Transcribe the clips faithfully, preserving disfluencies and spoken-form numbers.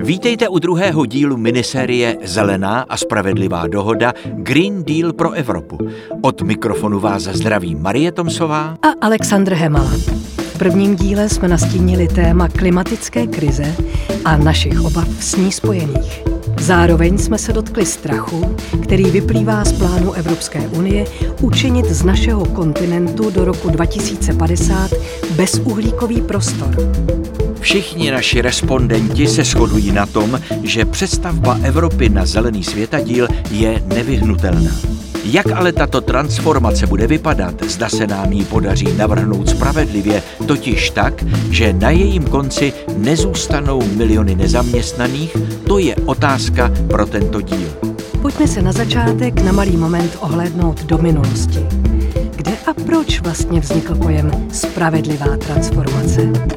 Vítejte u druhého dílu minisérie Zelená a spravedlivá dohoda Green Deal pro Evropu. Od mikrofonu vás zdraví Marie Tomsová a Alexandr Hemala. V prvním díle jsme nastínili téma klimatické krize a našich obav s ní spojených. Zároveň jsme se dotkli strachu, který vyplývá z plánu Evropské unie učinit z našeho kontinentu do roku dva tisíce padesát bezuhlíkový prostor. Všichni naši respondenti se shodují na tom, že přestavba Evropy na zelený světadíl je nevyhnutelná. Jak ale tato transformace bude vypadat, zda se nám ji podaří navrhnout spravedlivě, totiž tak, že na jejím konci nezůstanou miliony nezaměstnaných, to je otázka pro tento díl. Pojďme se na začátek na malý moment ohlédnout do minulosti. Kde a proč vlastně vznikl pojem spravedlivá transformace?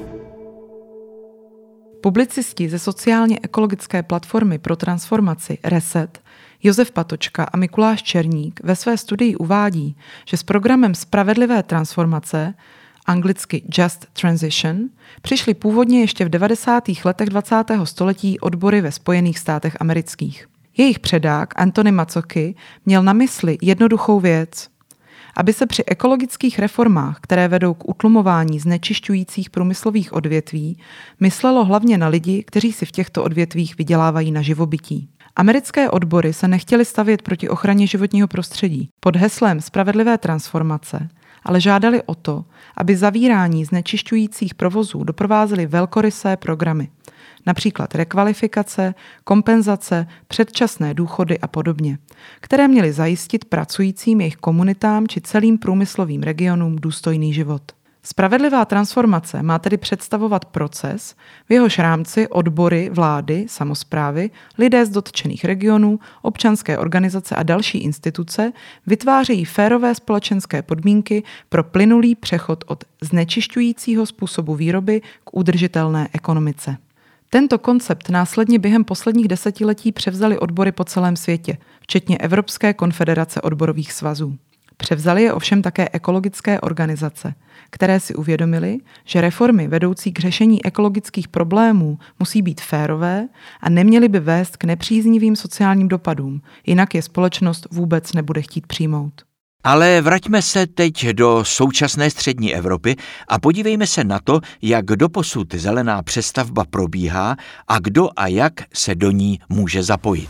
Publicisti ze sociálně-ekologické platformy pro transformaci Reset Josef Patočka a Mikuláš Černík ve své studii uvádí, že s programem spravedlivé transformace, anglicky Just Transition, přišly původně ještě v devadesátých letech dvacátého století odbory ve Spojených státech amerických. Jejich předák Anthony Mazzocchi měl na mysli jednoduchou věc. Aby se při ekologických reformách, které vedou k utlumování znečišťujících průmyslových odvětví, myslelo hlavně na lidi, kteří si v těchto odvětvích vydělávají na živobytí. Americké odbory se nechtěly stavět proti ochraně životního prostředí pod heslem spravedlivé transformace, ale žádali o to, aby zavírání znečišťujících provozů doprovázely velkorysé programy, například rekvalifikace, kompenzace, předčasné důchody a podobně, které měly zajistit pracujícím jejich komunitám či celým průmyslovým regionům důstojný život. Spravedlivá transformace má tedy představovat proces, v jehož rámci odbory, vlády, samosprávy, lidé z dotčených regionů, občanské organizace a další instituce vytvářejí férové společenské podmínky pro plynulý přechod od znečišťujícího způsobu výroby k udržitelné ekonomice. Tento koncept následně během posledních desetiletí převzaly odbory po celém světě, včetně Evropské konfederace odborových svazů. Převzaly je ovšem také ekologické organizace, které si uvědomily, že reformy vedoucí k řešení ekologických problémů musí být férové a neměly by vést k nepříznivým sociálním dopadům, jinak je společnost vůbec nebude chtít přijmout. Ale vraťme se teď do současné střední Evropy a podívejme se na to, jak doposud zelená přestavba probíhá a kdo a jak se do ní může zapojit.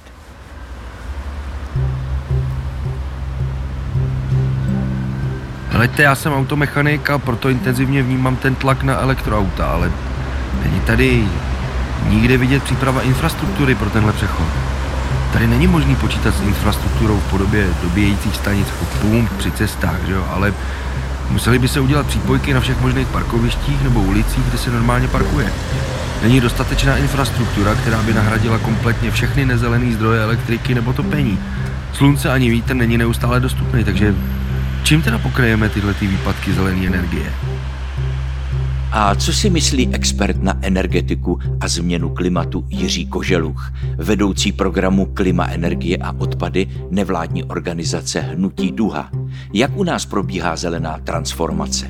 Hleďte, já jsem automechanik a proto intenzivně vnímám ten tlak na elektroauta, ale není tady nikde vidět příprava infrastruktury pro tenhle přechod. Tady není možný počítat s infrastrukturou v podobě dobíjejících stanic pump při cestách, že jo? Ale museli by se udělat přípojky na všech možných parkovištích nebo ulicích, kde se normálně parkuje. Není dostatečná infrastruktura, která by nahradila kompletně všechny nezelené zdroje elektriky nebo topení. Slunce ani vítr není neustále dostupný, takže čím teda pokryjeme tyhle ty výpadky zelené energie? A co si myslí expert na energetiku a změnu klimatu Jiří Koželuch, vedoucí programu Klima, energie a odpady nevládní organizace Hnutí Duha? Jak u nás probíhá zelená transformace?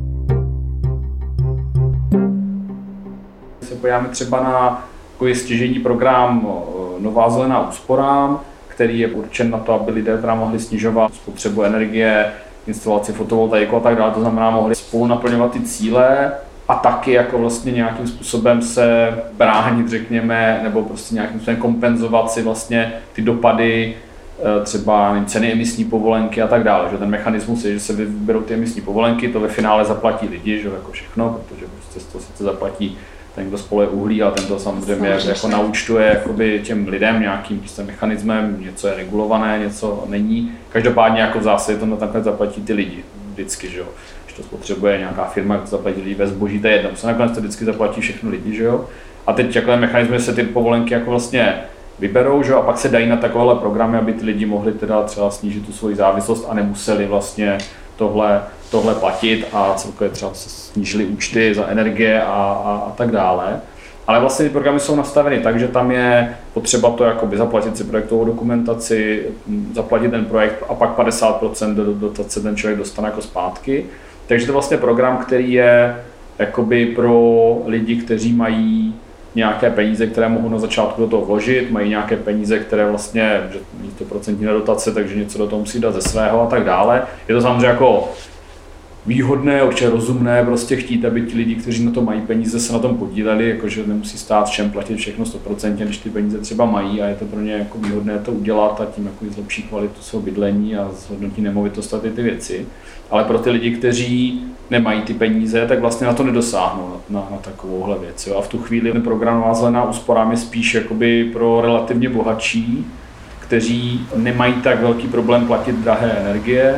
Se podíváme třeba na takový stěžejní program Nová zelená úsporám, který je určen na to, aby lidé teda mohli snižovat spotřebu energie, instalaci fotovoltaiku a tak dále, to znamená, mohli spolu naplňovat ty cíle a taky jako vlastně nějakým způsobem se bránit, řekněme, nebo prostě nějakým způsobem kompenzovat si vlastně ty dopady, třeba nevím, ceny emisní povolenky a tak dále. Že ten mechanismus je, že se vyberou ty emisní povolenky, to ve finále zaplatí lidi, že jako všechno, protože prostě to sice zaplatí ten, kdo spoluje uhlí, a ten to samozřejmě jako naúčtuje jakoby těm lidem nějakým prostě mechanismem, něco je regulované, něco není. Každopádně jako v zásadě to nakonec zaplatí ty lidi vždycky, že jo. Když to spotřebuje nějaká firma, to zaplatí lidi ve zboží, to je jedno, se nakonec to vždycky zaplatí všechno lidi, že jo. A teď takové mechanizmy se ty povolenky jako vlastně vyberou, že jo, a pak se dají na takovéhle programy, aby ty lidi mohli teda třeba snížit tu svoji závislost a nemuseli vlastně tohle, tohle platit a celkově třeba se snížili účty za energie a, a, a tak dále. Ale vlastně ty programy jsou nastaveny tak, že tam je potřeba to jakoby zaplatit si projektovou dokumentaci, zaplatit ten projekt a pak padesát procent do dotace ten člověk dostane jako zpátky. Takže to je vlastně program, který je jakoby pro lidi, kteří mají nějaké peníze, které mohou na začátku do toho vložit, mají nějaké peníze, které vlastně, že mají sto procent na dotace, takže něco do toho musí dát ze svého a tak dále. Je to samozřejmě jako výhodné, určitě rozumné, prostě chtít, aby ti lidi, kteří na to mají peníze, se na tom podíleli, jakože nemusí stát všem platit všechno sto procent, když ty peníze třeba mají a je to pro ně jako výhodné to udělat a tím jako zlepší kvalitu svého bydlení a zhodnotí nemovitost a ty, ty věci. Ale pro ty lidi, kteří nemají ty peníze, tak vlastně na to nedosáhnou, na, na, na takovouhle věc. Jo. A v tu chvíli ten program Nová zelená úsporám je spíš jakoby pro relativně bohatší, kteří nemají tak velký problém platit drahé energie.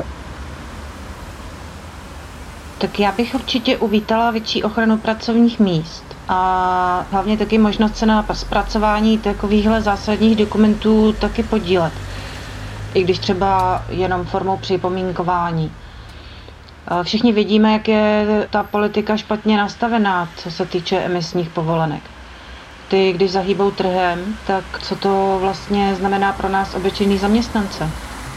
Tak já bych určitě uvítala větší ochranu pracovních míst a hlavně taky možnost se na zpracování takovýchhle zásadních dokumentů taky podílet. I když třeba jenom formou připomínkování. Všichni vidíme, jak je ta politika špatně nastavená, co se týče emisních povolenek. Ty, když zahýbou trhem, tak co to vlastně znamená pro nás obyčejný zaměstnance?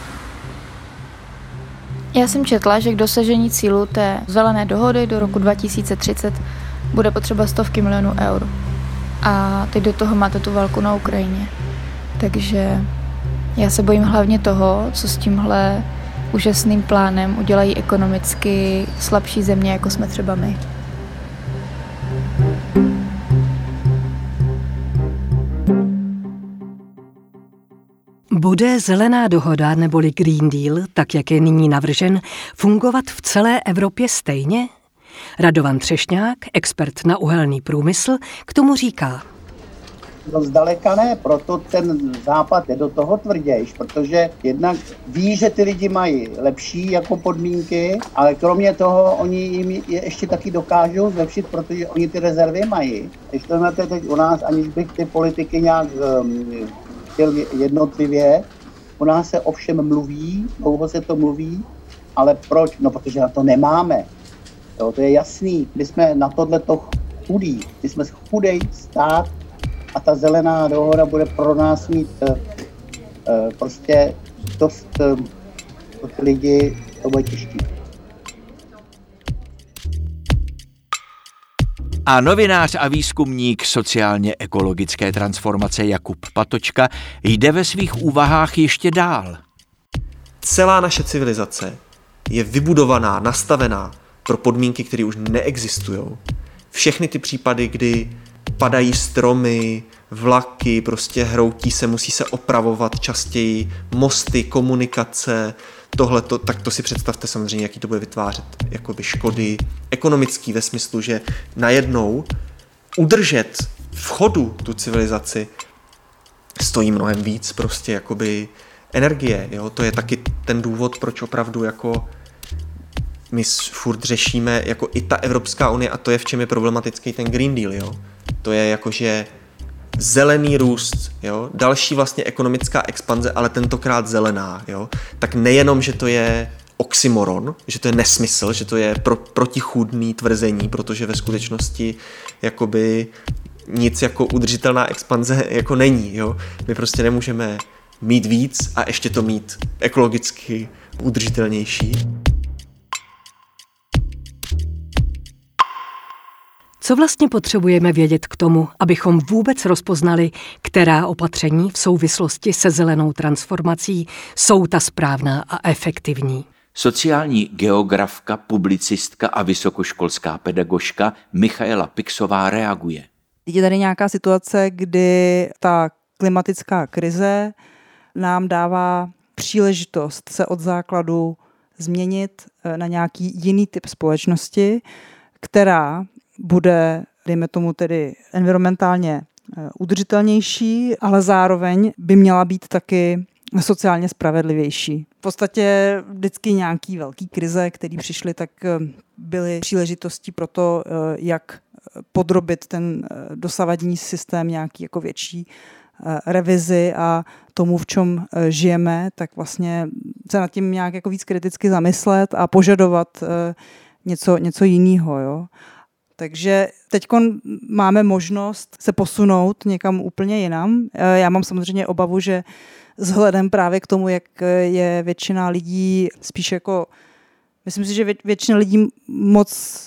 Já jsem četla, že k dosažení cílu té zelené dohody do roku dva tisíce třicet bude potřeba stovky milionů eur. A teď do toho máte tu válku na Ukrajině. Takže já se bojím hlavně toho, co s tímhle úžasným plánem udělají ekonomicky slabší země, jako jsme třeba my. Bude zelená dohoda neboli Green Deal, tak jak je nyní navržen, fungovat v celé Evropě stejně? Radovan Třešňák, expert na uhelný průmysl, k tomu říká. No zdaleka ne, proto ten západ je do toho tvrdějš, protože jednak ví, že ty lidi mají lepší jako podmínky, ale kromě toho oni jim je ještě taky dokážou zlepšit, protože oni ty rezervy mají. Když to máte teď u nás, aniž bych ty politiky nějak um, chtěl jednotlivě, u nás se ovšem mluví, dlouho se to mluví, ale proč? No protože na to nemáme. Jo, to je jasný, my jsme na tohleto chudí, my jsme chudej stát, a ta zelená dohoda bude pro nás mít uh, uh, prostě dost uh, lidi, to bude těžké. A novinář a výzkumník sociálně-ekologické transformace Jakub Patočka jde ve svých úvahách ještě dál. Celá naše civilizace je vybudovaná, nastavená pro podmínky, které už neexistují. Všechny ty případy, kdy padají stromy, vlaky, prostě hroutí se, musí se opravovat častěji, mosty, komunikace, tohleto, tak to si představte samozřejmě, jaký to bude vytvářet jakoby škody ekonomický ve smyslu, že najednou udržet v chodu tu civilizaci stojí mnohem víc prostě jakoby energie, jo? To je taky ten důvod, proč opravdu jako my furt řešíme jako i ta Evropská unie a to je v čem je problematický ten Green Deal, jo? To je jakože zelený růst, jo? Další vlastně ekonomická expanze, ale tentokrát zelená, jo? Tak nejenom, že to je oxymoron, že to je nesmysl, že to je pro, protichůdný tvrzení, protože ve skutečnosti jakoby nic jako udržitelná expanze jako není, jo? My prostě nemůžeme mít víc a ještě to mít ekologicky udržitelnější. Co vlastně potřebujeme vědět k tomu, abychom vůbec rozpoznali, která opatření v souvislosti se zelenou transformací jsou ta správná a efektivní? Sociální geografka, publicistka a vysokoškolská pedagožka Michaela Pixová reaguje. Je tady nějaká situace, kdy ta klimatická krize nám dává příležitost se od základu změnit na nějaký jiný typ společnosti, která bude, dejme tomu tedy, environmentálně udržitelnější, ale zároveň by měla být taky sociálně spravedlivější. V podstatě vždycky nějaký velký krize, které přišly, tak byly příležitostí pro to, jak podrobit ten dosavadní systém nějaký jako větší revizi a tomu, v čem žijeme, tak vlastně se nad tím nějak jako víc kriticky zamyslet a požadovat něco, něco jiného, jo. Takže teď máme možnost se posunout někam úplně jinam. Já mám samozřejmě obavu, že vzhledem právě k tomu, jak je většina lidí spíš jako, myslím si, že většina lidí moc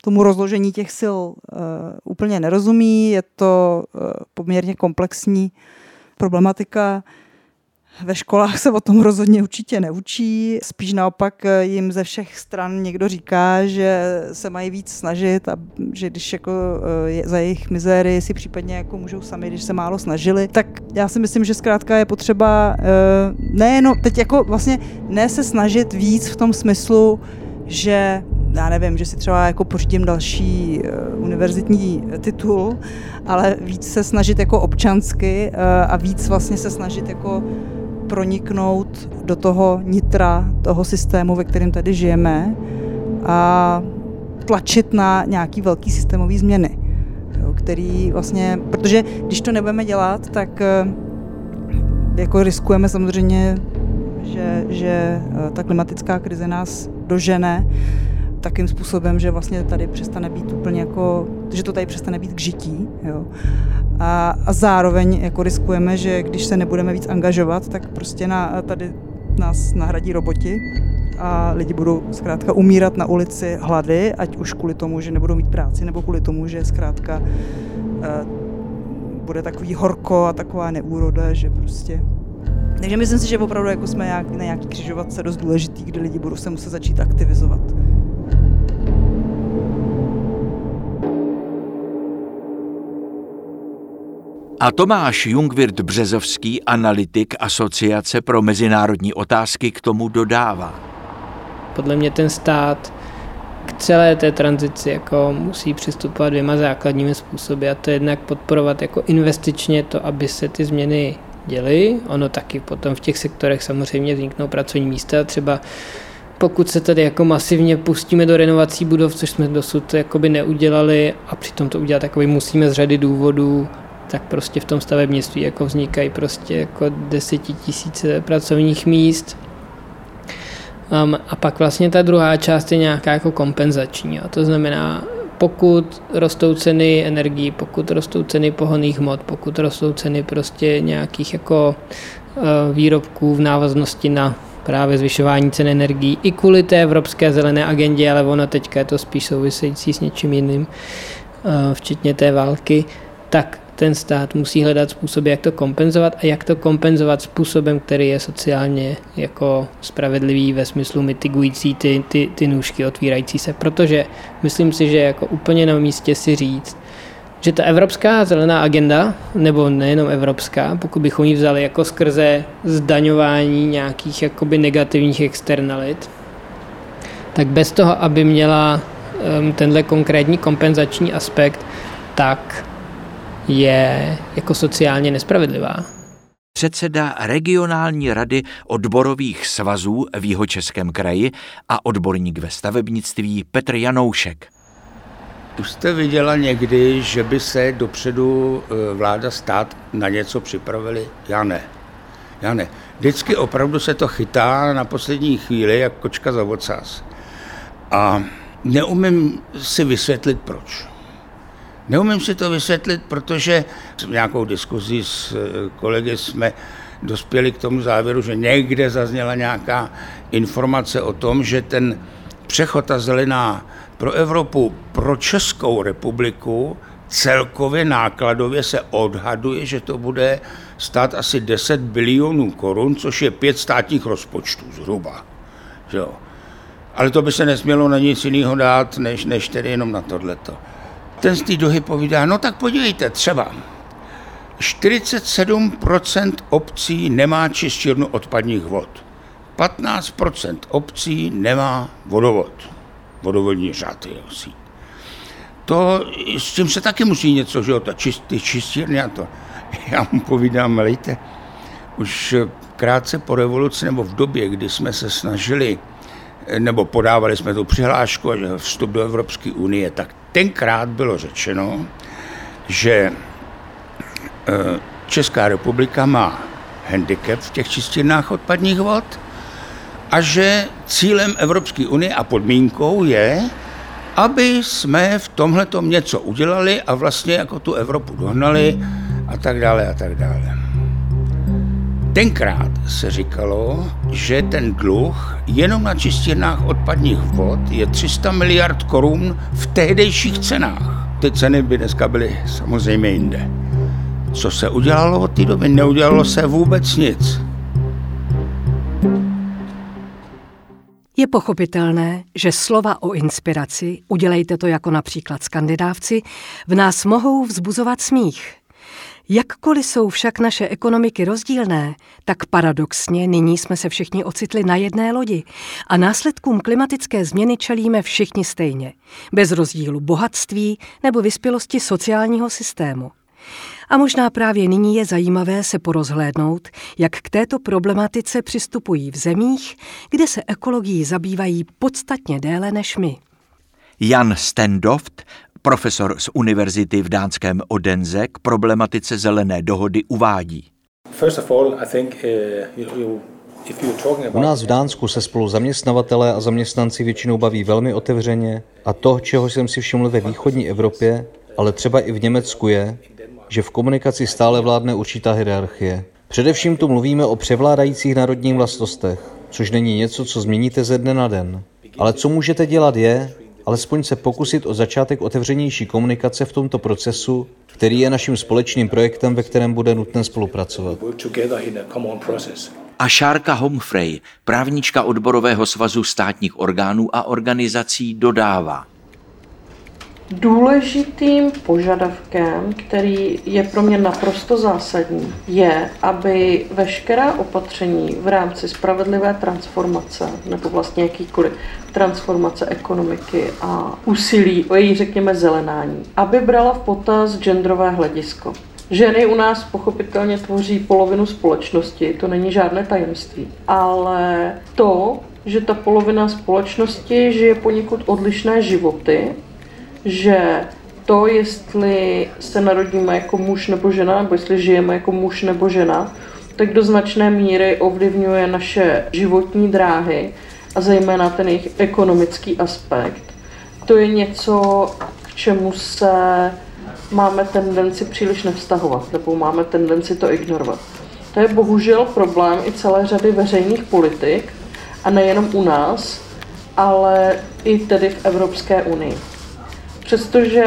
tomu rozložení těch sil uh, úplně nerozumí. Je to uh, poměrně komplexní problematika. Ve školách se o tom rozhodně určitě neučí. Spíš naopak jim ze všech stran někdo říká, že se mají víc snažit a že když jako za jejich mizéry si případně jako můžou sami, když se málo snažili, tak já si myslím, že zkrátka je potřeba nejenom teď jako vlastně ne se snažit víc v tom smyslu, že já nevím, že si třeba jako pořídím další uh, univerzitní titul, ale víc se snažit jako občansky uh, a víc vlastně se snažit jako proniknout do toho nitra, toho systému, ve kterém tady žijeme a tlačit na nějaký velký systémový změny, jo, který vlastně, protože když to nebudeme dělat, tak uh, jako riskujeme samozřejmě, že, že uh, ta klimatická krize nás dožene takým způsobem, že vlastně tady přestane být úplně jako, že to tady přestane být k žití. Jo. A, a zároveň jako riskujeme, že když se nebudeme víc angažovat, tak prostě na, tady nás nahradí roboti a lidi budou zkrátka umírat na ulici hlady, ať už kvůli tomu, že nebudou mít práci, nebo kvůli tomu, že zkrátka uh, bude takový horko a taková neúroda, že prostě. Takže myslím si, že opravdu jako jsme nějak, na nějaký křižovatce dost důležitý, kde lidi budou se muset začít aktivizovat. A Tomáš Jungwirth Březovský, analytik Asociace pro mezinárodní otázky, k tomu dodává. Podle mě ten stát k celé té tranzici jako musí přistupovat dvěma základními způsoby, a to jednak podporovat jako investičně to, aby se ty změny děly. Ono taky potom v těch sektorech samozřejmě vzniknou pracovní místa, třeba pokud se tady jako masivně pustíme do renovací budov, což jsme dosud jakoby neudělali a přitom to udělat takový musíme z řady důvodů, tak prostě v tom stavebnictví jako vznikají prostě jako desetitisíce pracovních míst. Um, a pak vlastně ta druhá část je nějaká jako kompenzační. A to znamená, pokud rostou ceny energií, pokud rostou ceny pohonných hmot, pokud rostou ceny prostě nějakých jako uh, výrobků v návaznosti na právě zvyšování cen energií i kvůli té evropské zelené agendě, ale ono teďka je to spíš související s něčím jiným, uh, včetně té války, tak ten stát musí hledat způsoby, jak to kompenzovat a jak to kompenzovat způsobem, který je sociálně jako spravedlivý ve smyslu mitigující ty, ty, ty nůžky otvírající se, protože myslím si, že jako úplně na místě si říct, že ta evropská zelená agenda, nebo nejenom evropská, pokud bychom ji vzali jako skrze zdaňování nějakých jakoby negativních externalit, tak bez toho, aby měla um, tenhle konkrétní kompenzační aspekt, tak je jako sociálně nespravedlivá. Předseda regionální rady odborových svazů v Jihočeském kraji a odborník ve stavebnictví Petr Janoušek. Už jste viděla někdy, že by se dopředu vláda stát na něco připravili? Já ne. Já ne. Vždycky opravdu se to chytá na poslední chvíli, jak kočka za ocas. A neumím si vysvětlit, proč. Neumím si to vysvětlit, protože v nějakou diskuzi s kolegy jsme dospěli k tomu závěru, že někde zazněla nějaká informace o tom, že ten přechod, ta zelená pro Evropu, pro Českou republiku celkově nákladově se odhaduje, že to bude stát asi deset bilionů korun, což je pět státních rozpočtů zhruba. Jo. Ale to by se nesmělo na nic jiného dát, než, než tedy jenom na tohleto. Ten z té dohy povídá, no tak podívejte, třeba čtyřicet sedm procent obcí nemá čistírnu odpadních vod, patnáct procent obcí nemá vodovod, vodovodní řád je osí. To, s tím se taky musí něco, že jo, ta čist, ty čistírny a to. Já mu povídám, lejte, už krátce po revoluci nebo v době, kdy jsme se snažili, nebo podávali jsme tu přihlášku, že vstup do Evropské unie, tak tenkrát bylo řečeno, že Česká republika má handicap v těch čistírnách odpadních vod a že cílem Evropské unie a podmínkou je, aby jsme v tomhletom něco udělali a vlastně jako tu Evropu dohnali a tak dále a tak dále. Tenkrát se říkalo, že ten dluh jenom na čistírnách odpadních vod je tři sta miliard korun v tehdejších cenách. Ty ceny by dneska byly samozřejmě jinde. Co se udělalo od té doby? Neudělalo se vůbec nic. Je pochopitelné, že slova o inspiraci, udělejte to jako například skandinávci, v nás mohou vzbuzovat smích. Jakkoliv jsou však naše ekonomiky rozdílné, tak paradoxně nyní jsme se všichni ocitli na jedné lodi a následkům klimatické změny čelíme všichni stejně, bez rozdílu bohatství nebo vyspělosti sociálního systému. A možná právě nyní je zajímavé se porozhlédnout, jak k této problematice přistupují v zemích, kde se ekologií zabývají podstatně déle než my. Jan Stendoft, profesor z univerzity v dánském Odense, k problematice zelené dohody uvádí. U nás v Dánsku se spolu zaměstnavatelé a zaměstnanci většinou baví velmi otevřeně a to, čeho jsem si všiml ve východní Evropě, ale třeba i v Německu je, že v komunikaci stále vládne určitá hierarchie. Především tu mluvíme o převládajících národních vlastnostech, což není něco, co změníte ze dne na den. Ale co můžete dělat je, alespoň se pokusit o začátek otevřenější komunikace v tomto procesu, který je naším společným projektem, ve kterém bude nutné spolupracovat. A Šárka Homfrey, právnička odborového svazu státních orgánů a organizací, dodává. Důležitým požadavkem, který je pro mě naprosto zásadní, je, aby veškerá opatření v rámci spravedlivé transformace, nebo vlastně jakýkoliv transformace ekonomiky a úsilí o její, řekněme, zelenání, aby brala v potaz genderové hledisko. Ženy u nás pochopitelně tvoří polovinu společnosti, to není žádné tajemství, ale to, že ta polovina společnosti žije poněkud odlišné životy, že to, jestli se narodíme jako muž nebo žena, nebo jestli žijeme jako muž nebo žena, tak do značné míry ovlivňuje naše životní dráhy a zejména ten jejich ekonomický aspekt. To je něco, k čemu se máme tendenci příliš nevztahovat, nebo máme tendenci to ignorovat. To je bohužel problém i celé řady veřejných politik, a nejenom u nás, ale i tedy v Evropské unii. Přestože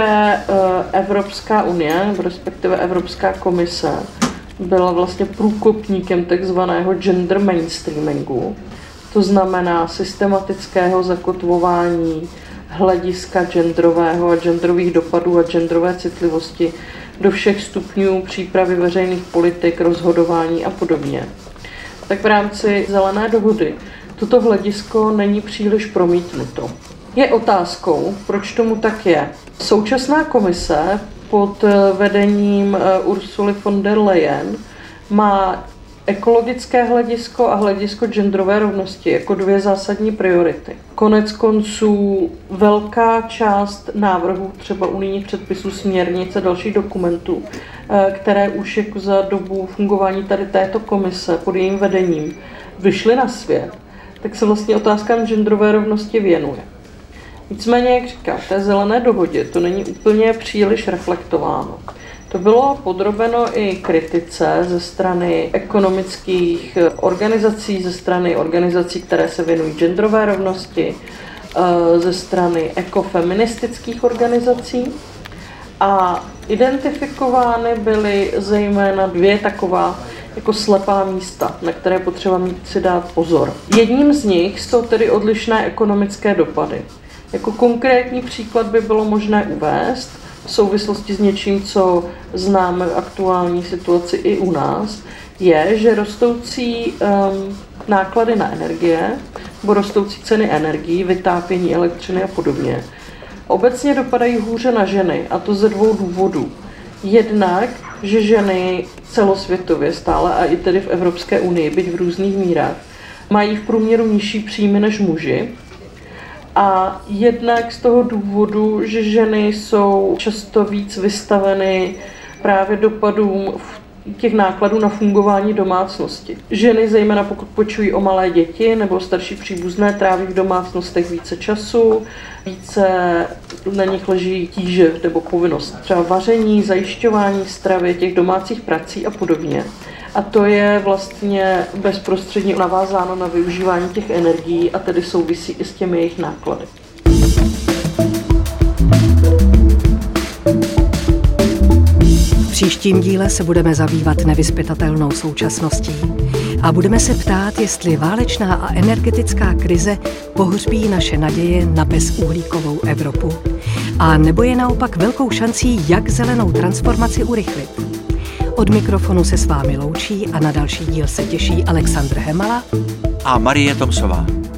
Evropská unie, nebo respektive Evropská komise, byla vlastně průkopníkem takzvaného gender mainstreamingu, to znamená systematického zakotvování hlediska genderového a genderových dopadů a genderové citlivosti do všech stupňů přípravy veřejných politik, rozhodování a podobně. Tak v rámci zelené dohody toto hledisko není příliš promítnuto. Je otázkou, proč tomu tak je. Současná komise pod vedením Ursuly von der Leyen má ekologické hledisko a hledisko genderové rovnosti jako dvě zásadní priority. Konec konců velká část návrhů, třeba unijních předpisů, směrnic a dalších dokumentů, které už jako za dobu fungování tady této komise pod jejím vedením vyšly na svět, tak se vlastně otázkám genderové rovnosti věnuje. Nicméně, jak říkám, v té zelené dohodě to není úplně příliš reflektováno. To bylo podrobeno i kritice ze strany ekonomických organizací, ze strany organizací, které se věnují genderové rovnosti, ze strany ekofeministických organizací. A identifikovány byly zejména dvě taková jako slepá místa, na které potřeba mít si dát pozor. Jedním z nich jsou tedy odlišné ekonomické dopady. Jako konkrétní příklad by bylo možné uvést v souvislosti s něčím, co známe v aktuální situaci i u nás, je, že rostoucí um, náklady na energie, nebo rostoucí ceny energií, vytápění elektřiny a podobně, obecně dopadají hůře na ženy, a to ze dvou důvodů. Jednak, že ženy celosvětově stále, a i tedy v Evropské unii, byť v různých mírách, mají v průměru nižší příjmy než muži. A jednak z toho důvodu, že ženy jsou často víc vystaveny právě dopadům těch nákladů na fungování domácnosti. Ženy, zejména pokud pečují o malé děti nebo starší příbuzné, tráví v domácnostech více času, více na nich leží tíže nebo povinnost třeba vaření, zajišťování stravy, těch domácích prací a podobně. A to je vlastně bezprostředně navázáno na využívání těch energií a tedy souvisí i s těmi jejich náklady. V příštím díle se budeme zabývat nevyzpytatelnou současností a budeme se ptát, jestli válečná a energetická krize pohřbí naše naděje na bezuhlíkovou Evropu a nebo je naopak velkou šancí, jak zelenou transformaci urychlit. Od mikrofonu se s vámi loučí a na další díl se těší Alexandr Hemala a Marie Tomsová.